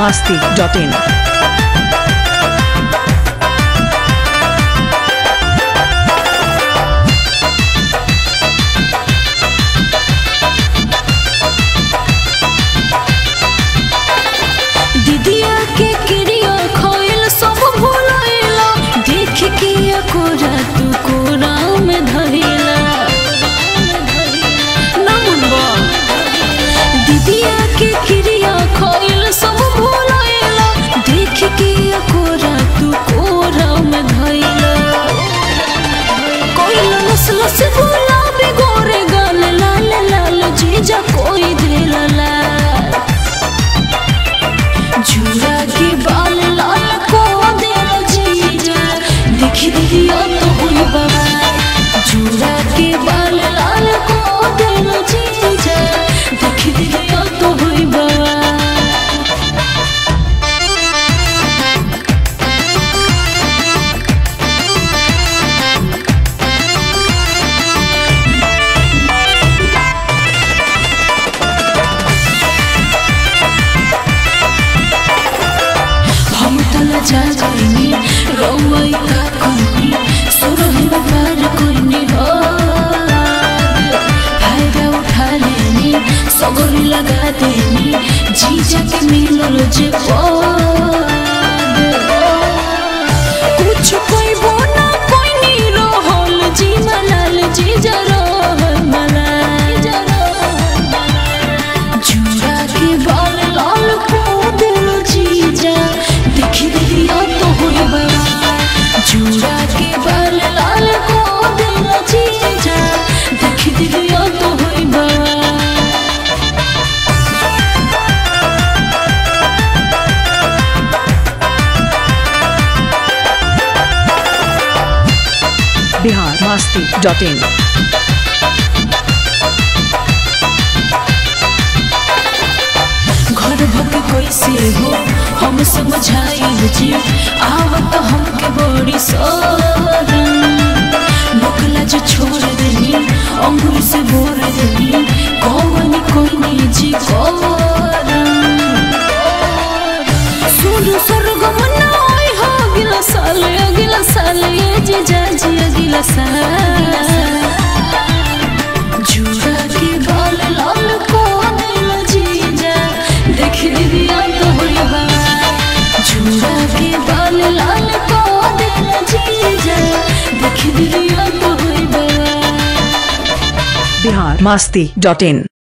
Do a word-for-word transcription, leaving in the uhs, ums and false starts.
masti dot in. दिदिया के किरिया खोइल सब भुलाइला देख के कोरा तू कोरा में धइला ना मुनबा दिदिया के किरिया खोइल सब भुलाइला देख के कोरा तू कोरा में धइला कोइल नस्ल से गुलाबी गोरे गाल लाल लाल जीजा कोई देला ला झूला के बाल लाल को देला जीजा देखी दिया तो हुई बाबा झूला के बाल लाल को देला जीजा देखी दिया तो हुई बाबा जागरनी रौई का कोनी सुरह बार कोनी हो फायदा उठा लेनी सगोरी लगा देनी जीजा के मिलल जे कुछ कोई बोना कोई नी रहल जी मलाल जीजा रहल मलाल झूला के बाल लाल को दिल जीजा देखी दिया तो हुई बाबा झूला के बाल लाल को देला जीजा देखी दिया तो हुई बाबा Bihar masti dot in. घर भके कैसे हो हम समझाइल जी आवत हमके बड़ी शरम नकला जो छोड़ देनी अंगूर से बोर देनी कौनी कोई जी करम सुन सरगम नाई हो अगला साल अगला साल ये जी जाजी अगला साल झूला के बाल लाल को देला जीजा देखी दिया तो हुई बाबा झूला के बाल लाल को देला जीजा देखी दिया तो हुई बाबा Bihar masti dot in.